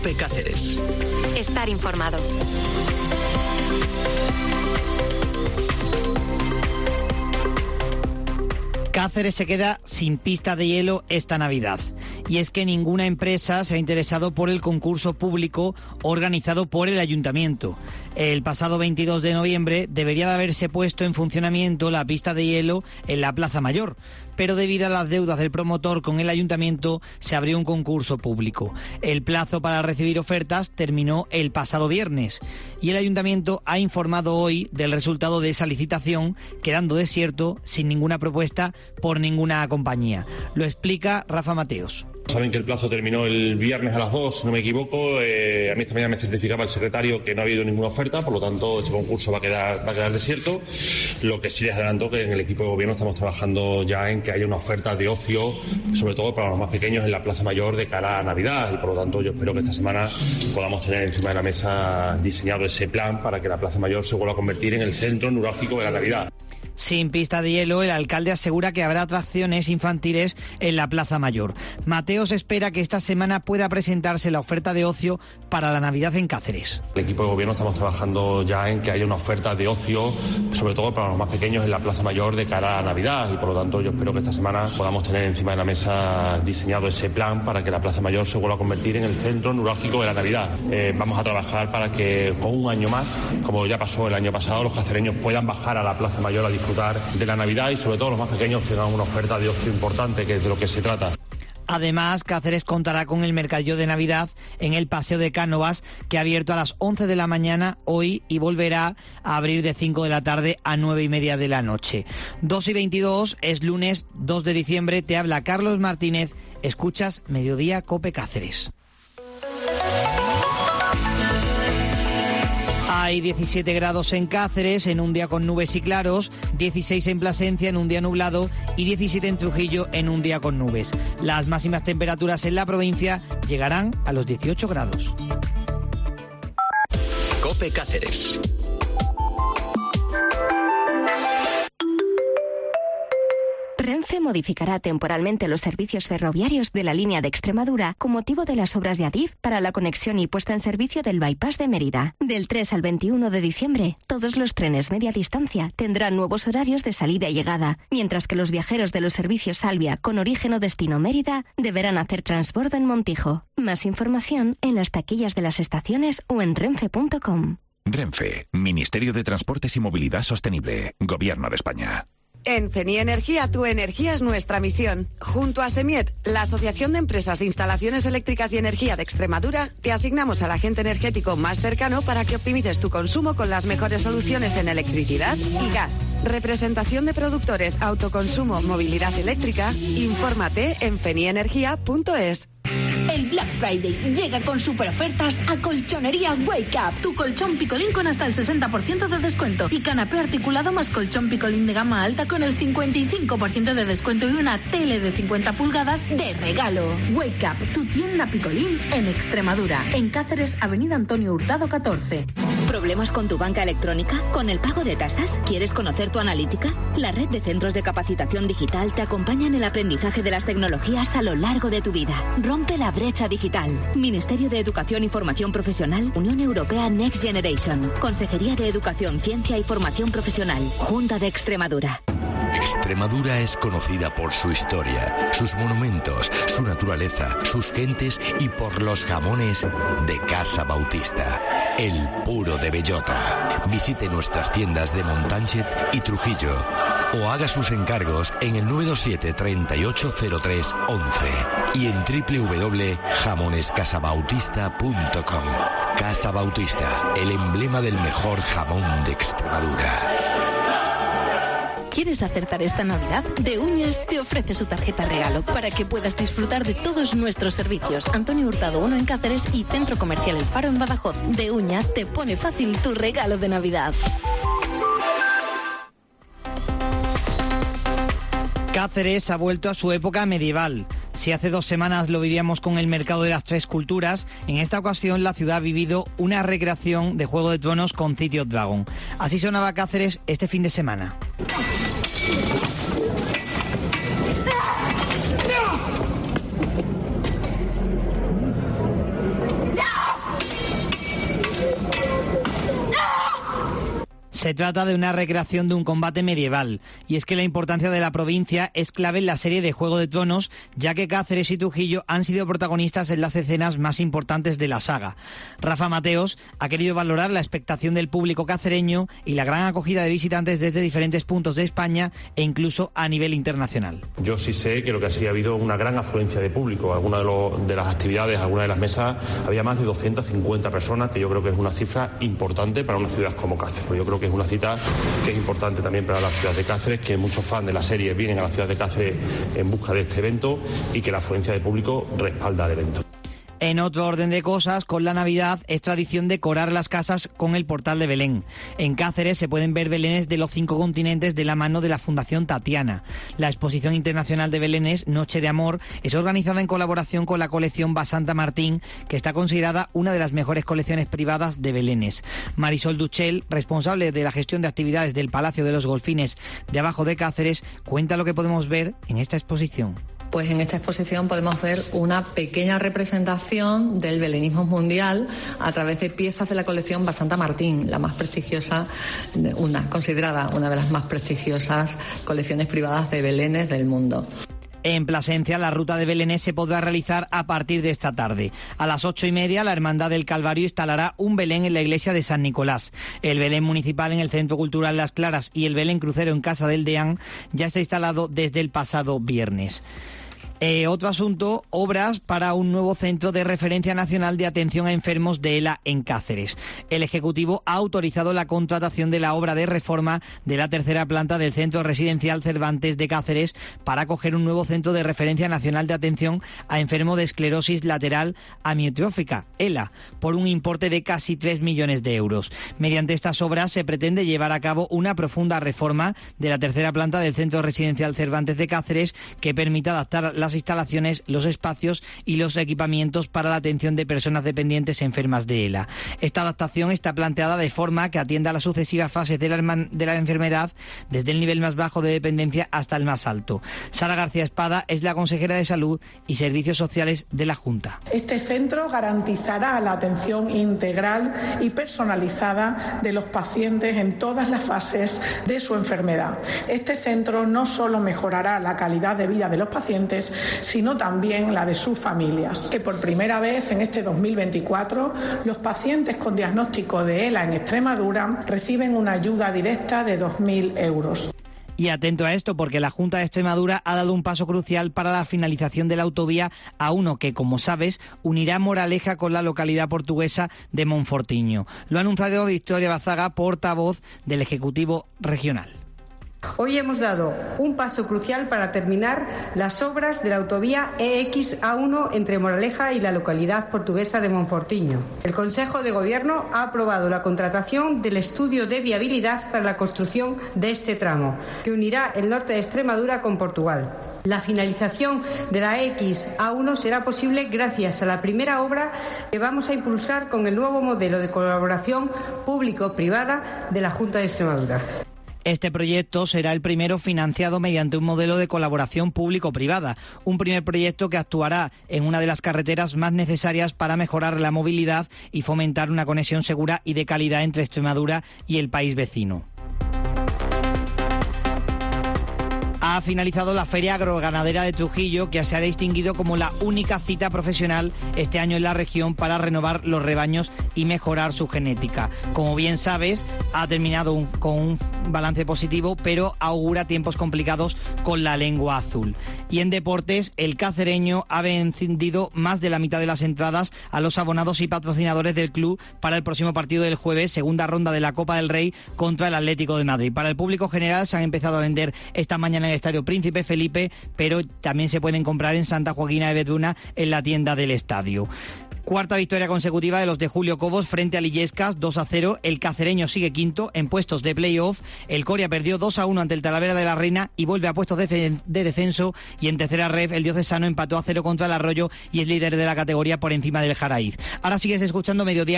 COPE Cáceres. Estar informado. Cáceres se queda sin pista de hielo esta Navidad. Y es que ninguna empresa se ha interesado por el concurso público organizado por el Ayuntamiento. El pasado 22 de noviembre debería de haberse puesto en funcionamiento la pista de hielo en la Plaza Mayor, pero debido a las deudas del promotor con el Ayuntamiento se abrió un concurso público. El plazo para recibir ofertas terminó el pasado viernes y el Ayuntamiento ha informado hoy del resultado de esa licitación, quedando desierto sin ninguna propuesta por ninguna compañía. Lo explica Rafa Mateos. Saben que el plazo terminó el viernes a las 2, si no me equivoco. A mí esta mañana me certificaba el secretario que no ha habido ninguna oferta, por lo tanto este concurso va a quedar desierto. Lo que sí les adelanto que en el equipo de gobierno estamos trabajando ya en que haya una oferta de ocio, sobre todo para los más pequeños en la Plaza Mayor de cara a Navidad, y por lo tanto yo espero que esta semana podamos tener encima de la mesa diseñado ese plan para que la Plaza Mayor se vuelva a convertir en el centro neurálgico de la Navidad. Sin pista de hielo, el alcalde asegura que habrá atracciones infantiles en la Plaza Mayor. Mateos espera que esta semana pueda presentarse la oferta de ocio para la Navidad en Cáceres. El equipo de gobierno estamos trabajando ya en que haya una oferta de ocio, sobre todo para los más pequeños en la Plaza Mayor de cara a Navidad, y por lo tanto yo espero que esta semana podamos tener encima de la mesa diseñado ese plan para que la Plaza Mayor se vuelva a convertir en el centro neurálgico de la Navidad. Vamos a trabajar para que con un año más, como ya pasó el año pasado, los cacereños puedan bajar a la Plaza Mayor a disfrutar de la Navidad y sobre todo los más pequeños tengan una oferta de ocio importante, que es de lo que se trata. Además, Cáceres contará con el mercadillo de Navidad en el Paseo de Cánovas, que ha abierto a las 11 de la mañana hoy y volverá a abrir de 5 de la tarde a 9:30 de la noche. 2:22, es lunes 2 de diciembre, te habla Carlos Martínez, escuchas Mediodía COPE Cáceres. Hay 17 grados en Cáceres en un día con nubes y claros, 16 en Plasencia en un día nublado y 17 en Trujillo en un día con nubes. Las máximas temperaturas en la provincia llegarán a los 18 grados. COPE Cáceres. Renfe modificará temporalmente los servicios ferroviarios de la línea de Extremadura con motivo de las obras de Adif para la conexión y puesta en servicio del bypass de Mérida. Del 3 al 21 de diciembre, todos los trenes media distancia tendrán nuevos horarios de salida y llegada, mientras que los viajeros de los servicios Salvia con origen o destino Mérida deberán hacer transbordo en Montijo. Más información en las taquillas de las estaciones o en renfe.com. Renfe, Ministerio de Transportes y Movilidad Sostenible, Gobierno de España. En Fenie Energía, tu energía es nuestra misión. Junto a Semiet, la Asociación de Empresas e Instalaciones Eléctricas y Energía de Extremadura, te asignamos al agente energético más cercano para que optimices tu consumo con las mejores soluciones en electricidad y gas. Representación de productores, autoconsumo, movilidad eléctrica. Infórmate en fenieenergia.es. El Black Friday llega con super ofertas a Colchonería Wake Up. Tu colchón picolín con hasta el 60% de descuento y canapé articulado más colchón picolín de gama alta con el 55% de descuento y una tele de 50 pulgadas de regalo. Wake Up, tu tienda picolín en Extremadura. En Cáceres, Avenida Antonio Hurtado 14. ¿Problemas con tu banca electrónica? ¿Con el pago de tasas? ¿Quieres conocer tu analítica? La red de centros de capacitación digital te acompaña en el aprendizaje de las tecnologías a lo largo de tu vida. Rompe la brecha digital. Ministerio de Educación y Formación Profesional, Unión Europea Next Generation. Consejería de Educación, Ciencia y Formación Profesional, Junta de Extremadura. Extremadura es conocida por su historia, sus monumentos, su naturaleza, sus gentes y por los jamones de Casa Bautista, el puro de bellota. Visite nuestras tiendas de Montánchez y Trujillo o haga sus encargos en el 927 3803 11 y en www.jamonescasabautista.com. Casa Bautista, el emblema del mejor jamón de Extremadura. ¿Quieres acertar esta Navidad? De Uñas te ofrece su tarjeta regalo para que puedas disfrutar de todos nuestros servicios. Antonio Hurtado 1 en Cáceres y Centro Comercial El Faro en Badajoz. De Uña te pone fácil tu regalo de Navidad. Cáceres ha vuelto a su época medieval. Si hace 2 semanas lo vivíamos con el mercado de las 3 culturas, en esta ocasión la ciudad ha vivido una recreación de Juego de Tronos con City of Dragon. Así sonaba Cáceres este fin de semana. Se trata de una recreación de un combate medieval, y es que la importancia de la provincia es clave en la serie de Juego de Tronos, ya que Cáceres y Trujillo han sido protagonistas en las escenas más importantes de la saga. Rafa Mateos ha querido valorar la expectación del público cacereño y la gran acogida de visitantes desde diferentes puntos de España e incluso a nivel internacional. Yo sí sé que lo que sí ha habido una gran afluencia de público. Algunas de las actividades, algunas de las mesas, había más de 250 personas, que yo creo que es una cifra importante para una ciudad como Cáceres. Yo creo que es una cita que es importante también para la ciudad de Cáceres, que muchos fans de la serie vienen a la ciudad de Cáceres en busca de este evento y que la afluencia de público respalda el evento. En otro orden de cosas, con la Navidad es tradición decorar las casas con el portal de Belén. En Cáceres se pueden ver belenes de los 5 continentes de la mano de la Fundación Tatiana. La Exposición Internacional de Belenes, Noche de Amor, es organizada en colaboración con la colección Basanta Martín, que está considerada una de las mejores colecciones privadas de belenes. Marisol Duchel, responsable de la gestión de actividades del Palacio de los Golfines de Abajo de Cáceres, cuenta lo que podemos ver en esta exposición. Pues en esta exposición podemos ver una pequeña representación del belenismo mundial a través de piezas de la colección Basanta Martín, la más prestigiosa, considerada una de las más prestigiosas colecciones privadas de belenes del mundo. En Plasencia, la ruta de belenes se podrá realizar a partir de esta tarde. A las 8:30, la Hermandad del Calvario instalará un Belén en la iglesia de San Nicolás. El Belén municipal en el Centro Cultural Las Claras y el Belén crucero en Casa del Deán ya está instalado desde el pasado viernes. Otro asunto, obras para un nuevo centro de referencia nacional de atención a enfermos de ELA en Cáceres. El Ejecutivo ha autorizado la contratación de la obra de reforma de la tercera planta del Centro Residencial Cervantes de Cáceres para acoger un nuevo centro de referencia nacional de atención a enfermos de esclerosis lateral amiotrófica, ELA, por un importe de casi 3 millones de euros. Mediante estas obras se pretende llevar a cabo una profunda reforma de la tercera planta del Centro Residencial Cervantes de Cáceres que permita adaptar las instalaciones, los espacios y los equipamientos para la atención de personas dependientes enfermas de ELA. Esta adaptación está planteada de forma que atienda a las sucesivas fases de la enfermedad, desde el nivel más bajo de dependencia hasta el más alto. Sara García Espada es la consejera de Salud y Servicios Sociales de la Junta. Este centro garantizará la atención integral y personalizada de los pacientes en todas las fases de su enfermedad. Este centro no solo mejorará la calidad de vida de los pacientes, sino también la de sus familias. Que por primera vez en este 2024 los pacientes con diagnóstico de ELA en Extremadura reciben una ayuda directa de 2.000 euros. Y atento a esto, porque la Junta de Extremadura ha dado un paso crucial para la finalización de la autovía A1, que, como sabes, unirá Moraleja con la localidad portuguesa de Monfortiño. Lo ha anunciado Victoria Bazaga, portavoz del Ejecutivo Regional. Hoy hemos dado un paso crucial para terminar las obras de la autovía EX-A1 entre Moraleja y la localidad portuguesa de Monfortiño. El Consejo de Gobierno ha aprobado la contratación del estudio de viabilidad para la construcción de este tramo, que unirá el norte de Extremadura con Portugal. La finalización de la EX-A1 será posible gracias a la primera obra que vamos a impulsar con el nuevo modelo de colaboración público-privada de la Junta de Extremadura. Este proyecto será el primero financiado mediante un modelo de colaboración público-privada, un primer proyecto que actuará en una de las carreteras más necesarias para mejorar la movilidad y fomentar una conexión segura y de calidad entre Extremadura y el país vecino. Ha finalizado la Feria Agroganadera de Trujillo, que se ha distinguido como la única cita profesional este año en la región para renovar los rebaños y mejorar su genética. Como bien sabes, ha terminado con un balance positivo, pero augura tiempos complicados con la lengua azul. Y en deportes, el cacereño ha vendido más de la mitad de las entradas a los abonados y patrocinadores del club para el próximo partido del jueves, segunda ronda de la Copa del Rey contra el Atlético de Madrid. Para el público general se han empezado a vender esta mañana en el Estadio Príncipe Felipe, pero también se pueden comprar en Santa Joaquina de Vedruna en la tienda del estadio. Cuarta victoria consecutiva de los de Julio Cobos frente al Illescas, 2-0. El cacereño sigue quinto en puestos de play-off. El Coria perdió 2-1 ante el Talavera de la Reina y vuelve a puestos de descenso. Y en tercera ref, el Diocesano empató a 0 contra el Arroyo y es líder de la categoría por encima del Jaraiz. Ahora sigues escuchando Mediodía